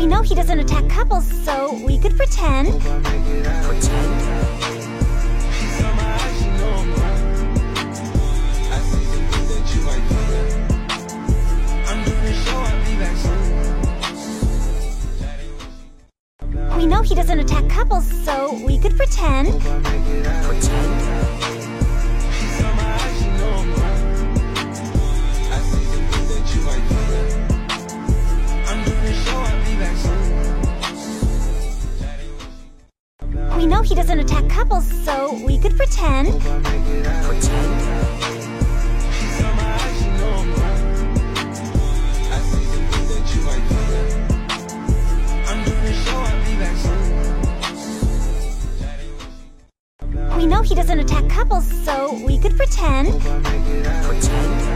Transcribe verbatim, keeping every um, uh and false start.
We know he doesn't attack couples, so we could pretend. Pretend? We know he doesn't attack couples, so we could pretend. Pretend? We know he doesn't attack couples, so we could pretend. Pretend? We know he doesn't attack couples, so we could pretend. Pretend?